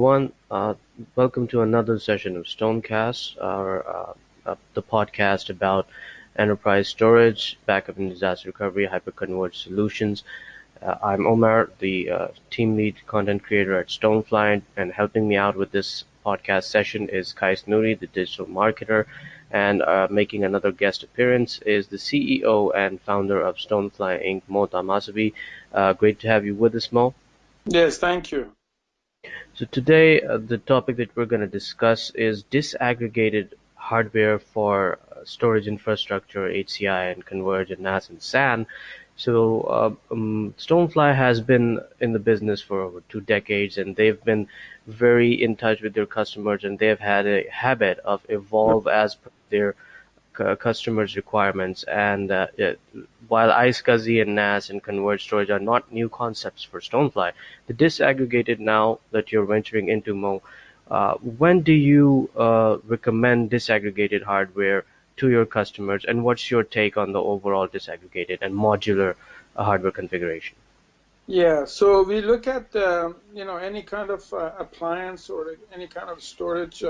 everyone. Welcome to another session of Stonecast, the podcast about enterprise storage, backup and disaster recovery, hyperconverged solutions. I'm Omar, the team lead content creator at Stonefly, and helping me out with this podcast session is Kais Nouri, the digital marketer, and making another guest appearance is the CEO and founder of Stonefly Inc., Mo Tamasabi. Great to have you with us, Mo. Yes, thank you. So today, the topic that we're going to discuss is disaggregated hardware for storage infrastructure, HCI, and Converge and NAS and SAN. So Stonefly has been in the business for over 2 decades, and they've been very in touch with their customers, and they've had a habit of evolve as per their customers' requirements. And while iSCSI and NAS and converged storage are not new concepts for Stonefly, the disaggregated now that you're venturing into, Mo, when do you recommend disaggregated hardware to your customers, and what's your take on the overall disaggregated and modular hardware configuration? Yeah, so we look at any kind of appliance or any kind of storage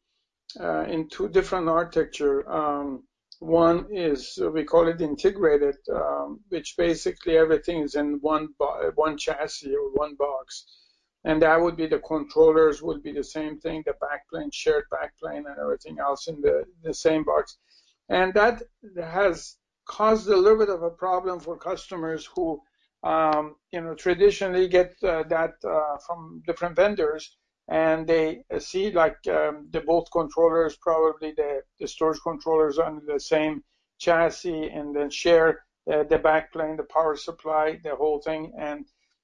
in two different architecture. One is we call it integrated, which basically everything is in one chassis or one box, and that would be the controllers would be the same thing, the backplane, shared backplane, and everything else in the same box, and that has caused a little bit of a problem for customers who traditionally get that from different vendors, and they see like the both controllers, probably the storage controllers under the same chassis, and then share the backplane, the power supply, the whole thing. And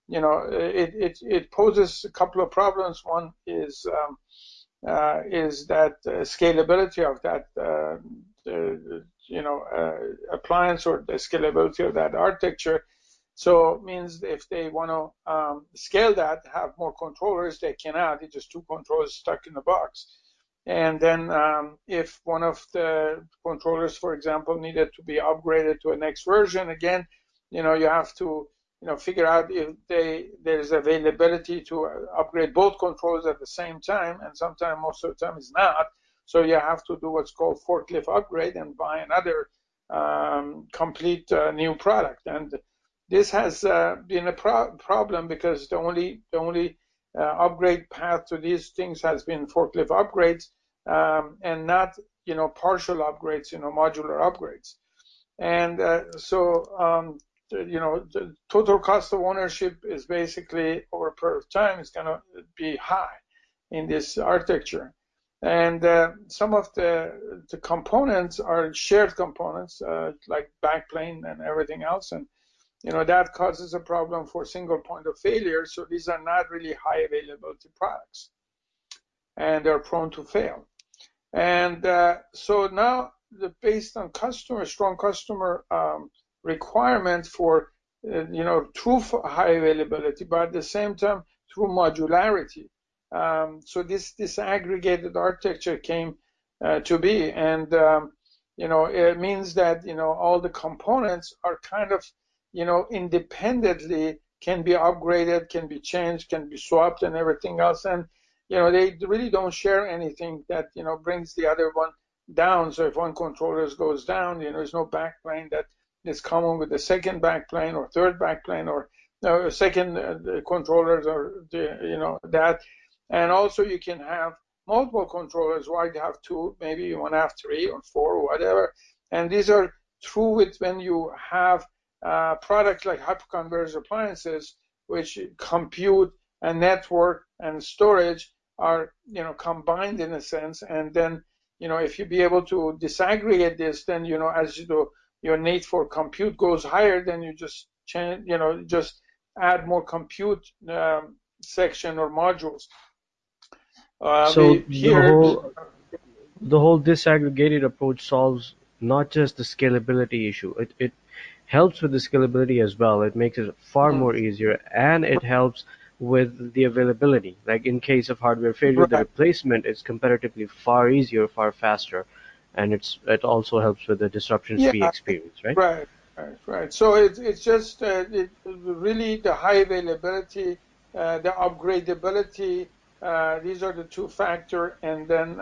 it poses a couple of problems. One is that scalability of that appliance, or the scalability of that architecture. So it means if they want to scale that, have more controllers, they cannot. It's just two controllers stuck in the box. And then if one of the controllers, for example, needed to be upgraded to a next version, again, you have to figure out if there's availability to upgrade both controllers at the same time, and sometimes, most of the time, it's not. So you have to do what's called forklift upgrade and buy another complete new product. And this has been a problem because the only upgrade path to these things has been forklift upgrades, and not partial upgrades, modular upgrades. And the total cost of ownership is basically over a period of time is going to be high in this architecture. And some of the components are shared components, like backplane and everything else, and that causes a problem for single point of failure. So these are not really high availability products, and they're prone to fail. And so now, based on strong customer requirement for true high availability, but at the same time through modularity. So this disaggregated architecture came to be, and it means that all the components are kind of independently can be upgraded, can be changed, can be swapped, and everything else. And they really don't share anything that brings the other one down. So if one controller goes down, there's no backplane that is common with the second backplane or third backplane, or second controllers, or that. And also you can have multiple controllers. Why you have two? Maybe you want to have three or four or whatever. And these are true with when you have products like hyperconverged appliances, which compute and network and storage are combined in a sense. And then if you be able to disaggregate this, then as you do, your need for compute goes higher, then you just change, just add more compute section or modules. So the whole disaggregated approach solves not just the scalability issue. It helps with the scalability as well. It makes it far more easier, and it helps with the availability. Like in case of hardware failure, the Right. replacement is comparatively far easier, far faster, and it also helps with the disruption-free Yeah, experience, right? right. So it's just really the high availability, the upgradability, These are the two factors, and then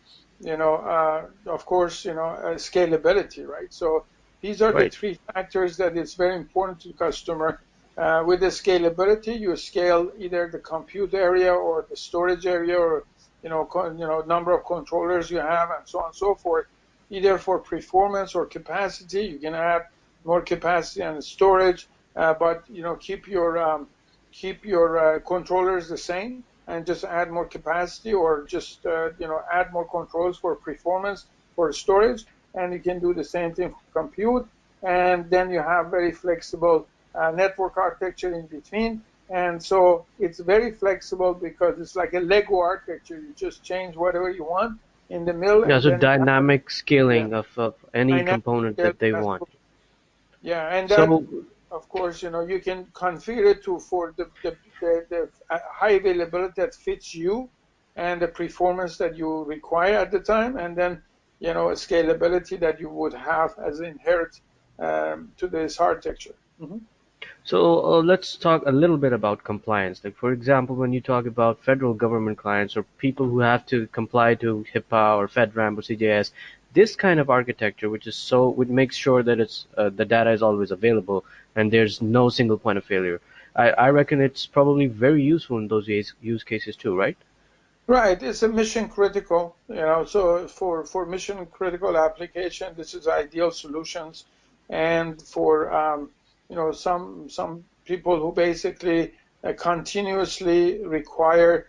of course, scalability, right? So these are the Right. three factors that is very important to the customer. With the scalability, you scale either the compute area or the storage area, or number of controllers you have, and so on and so forth. Either for performance or capacity, you can add more capacity and storage, but keep your controllers the same and just add more capacity, or just add more controls for performance for storage, and you can do the same thing for compute. And then you have very flexible network architecture in between. And so it's very flexible because it's like a Lego architecture. You just change whatever you want in the middle, Yeah, and so then you have dynamic yeah, scaling of any dynamic component scale. that they want. Yeah, and that, So, of course, you can configure it for the high availability that fits you and the performance that you require at the time, and then scalability that you would have as inherent to this architecture. let's talk a little bit about compliance. Like, for example, when you talk about federal government clients or people who have to comply to HIPAA or FedRAMP or CJS, this kind of architecture, which makes sure that the data is always available and there's no single point of failure. I reckon it's probably very useful in those use cases too, right? Right, it's a mission critical, so for mission critical application, this is ideal solutions. And for some people who basically continuously require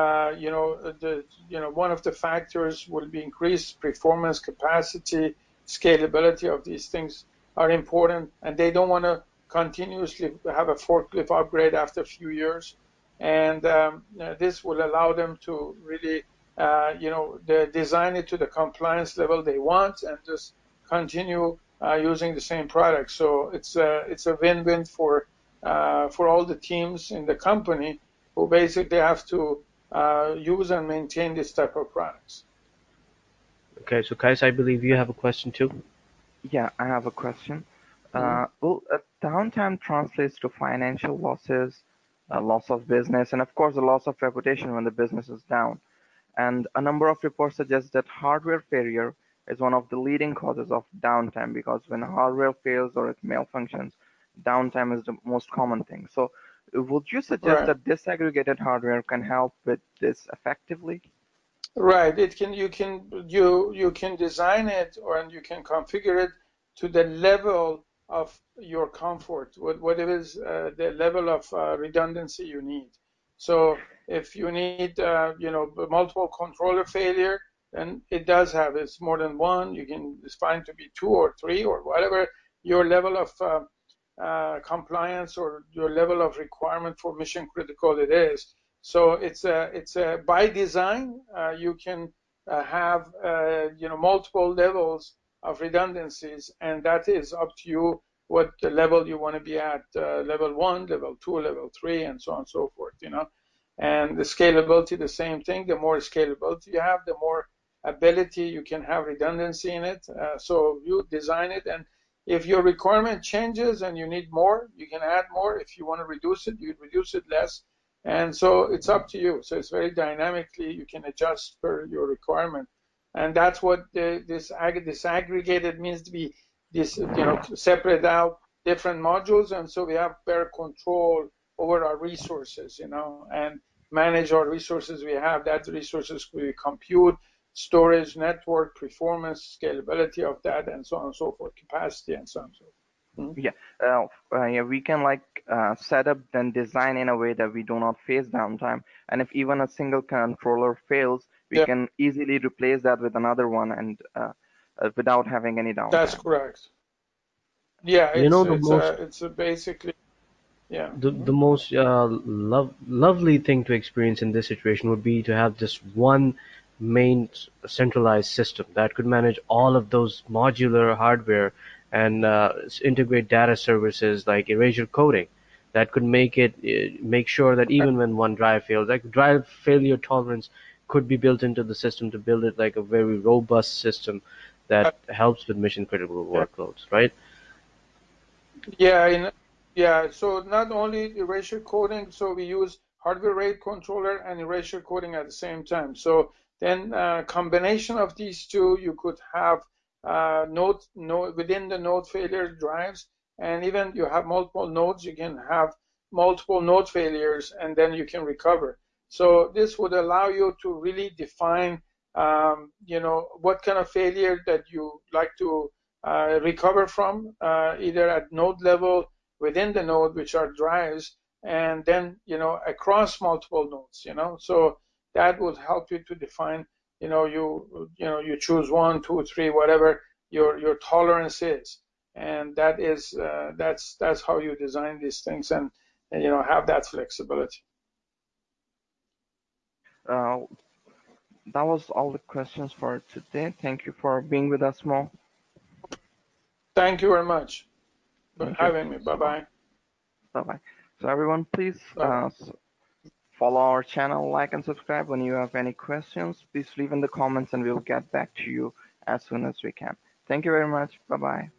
one of the factors will be increased performance, capacity, scalability of these things are important, and they don't want to continuously have a forklift upgrade after a few years. And this will allow them to really, design it to the compliance level they want and just continue using the same product. So it's a win-win for all the teams in the company who basically have to use and maintain this type of products. Okay, so Kais, I believe you have a question too. Yeah, I have a question. Mhm. Well, downtime translates to financial losses, loss of business, and of course, a loss of reputation when the business is down. And a number of reports suggest that hardware failure is one of the leading causes of downtime because when hardware fails or it malfunctions, downtime is the most common thing. So, would you suggest Right. that disaggregated hardware can help with this effectively? Right. You can design it, or and you can configure it to the level of your comfort, what it is, the level of redundancy you need. So if you need multiple controller failure, then it does have, it's more than one. It's fine to be two or three or whatever your level of compliance or your level of requirement for mission critical it is. So it's a by design. You can have multiple levels of redundancies, and that is up to you what the level you want to be at, level 1, level 2, level 3, and so on and so forth. And the scalability, the same thing. The more scalability you have, the more ability you can have redundancy in it. So you design it, and if your requirement changes and you need more, you can add more. If you want to reduce it, you reduce it less. And so it's up to you. So it's very dynamically, you can adjust per your requirement. And that's what this disaggregated means, to be this, separate out different modules. And so we have better control over our resources, and manage our resources we have. That resources could be compute, storage, network, performance, scalability of that, and so on and so forth, capacity, and so on and so forth. Yeah, yeah, we can like set up and design in a way that we do not face downtime. And if even a single controller fails, we Yeah, can easily replace that with another one and without having any that's downtime. correct. Yeah, You it's know, the it's most it's basically, yeah. the most lovely thing to experience in this situation would be to have just one main centralized system that could manage all of those modular hardware and integrate data services like erasure coding that could make sure that Right. even when one drive fails, like drive failure tolerance could be built into the system to build it like a very robust system that helps with mission critical Yeah. workloads, right? Yeah, yeah. So not only erasure coding, so we use hardware rate controller and erasure coding at the same time. So then combination of these two, you could have node within the node failure drives, and even you have multiple nodes, you can have multiple node failures, and then you can recover. So this would allow you to really define, what kind of failure that you like to recover from, either at node level within the node, which are drives, and then across multiple nodes. So that would help you to define. You choose 1, 2, 3, whatever your tolerance is, and that's how you design these things and have that flexibility. That was all the questions for today. Thank you for being with us, Mo. Thank you very much for Thank you. having me. Bye-bye. Bye-bye. So everyone, please follow our channel, like and subscribe. When you have any questions, please leave in the comments and we'll get back to you as soon as we can. Thank you very much. Bye-bye.